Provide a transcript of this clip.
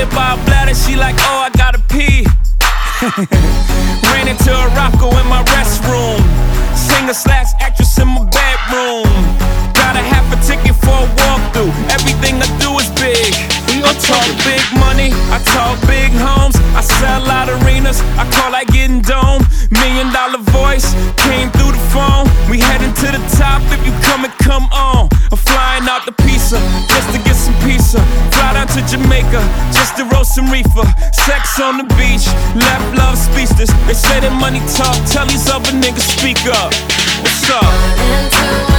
surrounded by a bladder, she like, oh, I gotta pee. Ran into a Rocco in my restroom. Singer/actress in my bedroom. Got a half a ticket for a walkthrough. Everything I do is big. I talk big money, I talk big homes. I sell out arenas, I call like getting dome. $1 million voice came through the phone. We heading to the top, if you come and come on. I'm flying out the pizza, just to get some pizza. Fly down to Jamaica, just to roast some reefer. Sex on the beach, left love speechless. They say that money talk, tell these other niggas speak up. What's up?